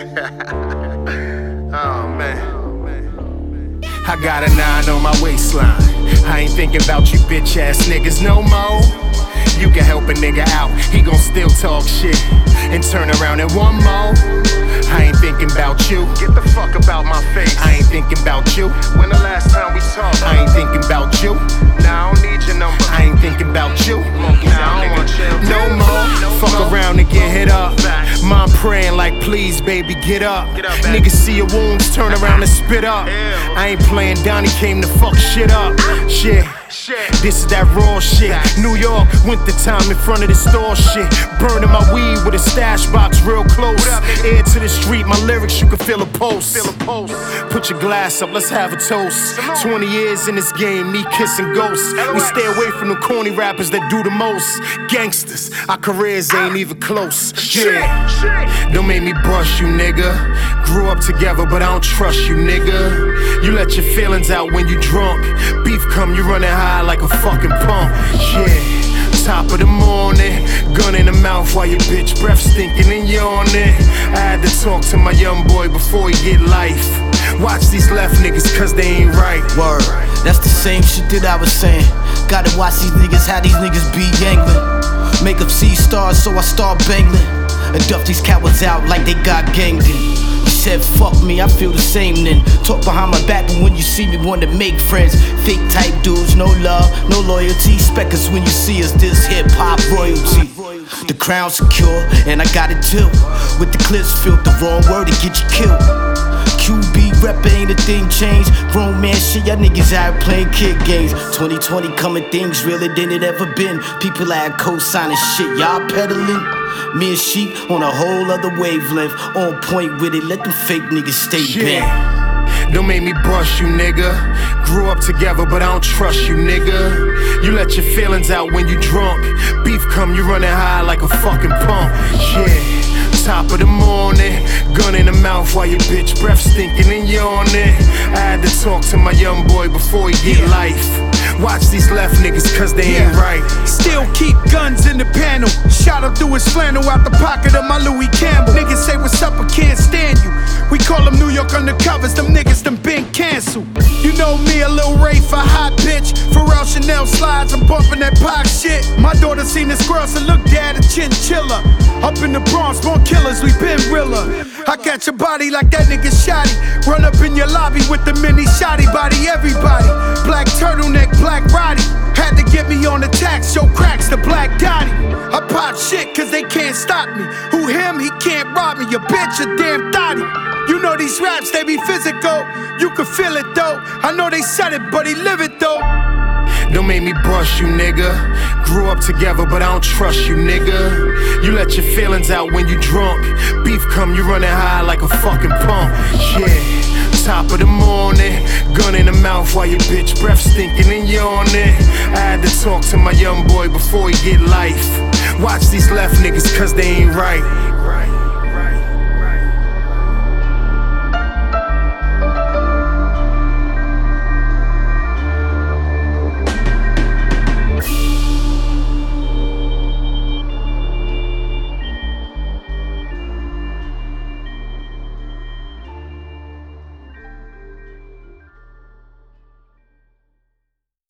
Oh man, I got a 9 on my waistline. I ain't thinking about you bitch ass niggas no more. You can help a nigga out, he gon' still talk shit and turn around and want more. I ain't thinking about you. Get the fuck about my face. I ain't thinking about you. When the last time we talked? I ain't thinking about you. Now I don't need your number. I ain't thinking about you. Now I don't want chill. No more. Fuck around and get hit up. Mom praying like, please, baby, get up. Niggas see your wounds, turn around and spit up. I ain't playing Donnie, came to fuck shit up. Shit. This is that raw shit. New York, winter time in front of the store shit. Burning my weed with a stash box real close. Air to the street, my lyrics, you can feel a pulse. Put your glass up, let's have a toast. 20 years in this game, me kissing ghosts. We stay away from the corny rappers that do the most. Gangsters, our careers ain't even close. Yeah, don't make me brush you, nigga. Grew up together, but I don't trust you, nigga. You let your feelings out when you drunk. Beef come, you running high like a fucking pump. Yeah, top of the morning, gun in the mouth while your bitch breath stinking and yawning. I had to talk to my young boy before he get life. Watch these left niggas cause they ain't right. Word, that's the same shit that I was saying. Gotta watch these niggas, how these niggas be yangling. Make up C-stars so I start bangling. And duff these cowards out like they got ganged in. Said fuck me, I feel the same then. Talk behind my back, but when you see me wanna make friends. Fake type dudes, no love, no loyalty. Expect us when you see us, this hip-hop royalty. The crown secure, and I got it too. With the clips filled, the wrong word to get you killed. QB reppin' ain't a thing changed. Grown man shit, y'all niggas out playing kid games. 2020 coming, things realer than it ever been. People out co-signing shit, y'all peddling. Me and Sheep on a whole other wavelength. On point with it, let them fake niggas stay bent. Don't make me brush you, nigga. Grew up together, but I don't trust you, nigga. You let your feelings out when you drunk. Beef come, you running high like a fucking pump. Yeah, top of the morning, gun in the mouth while your bitch breath stinking and yawning. I had to talk to my young boy before he get life. Watch these left niggas cause they ain't right. Still keep guns in the panel. Shot up through his flannel out the pocket of my Louis Campbell. Niggas say what's up, I can't stand you. We call them New York undercovers, them niggas done been canceled. You know me, a little Ray for hot bitch. Pharrell Chanel slides, I'm bumping that Pac shit. My daughter seen this girl, said look dad, a chinchilla. Up in the Bronx, born killers, we been realer. I catch a body like that nigga Shotty. Run up in your lobby with the mini Shotty body, everybody. Black turtleneck, black Roddy. Had to get me on the tax, show cracks the Black Gotti. I pop shit cause they can't stop me. Who him, he can't rob me, your bitch a damn thotty. You know these raps, they be physical. You can feel it though. I know they said it, but he live it though. Don't make me brush you, nigga. Grew up together, but I don't trust you, nigga. You let your feelings out when you drunk. Beef come, you running high like a fucking pump. Yeah, top of the morning, gun in the mouth while your bitch breath stinking and yawning. I had to talk to my young boy before he get life. Watch these left niggas cause they ain't right.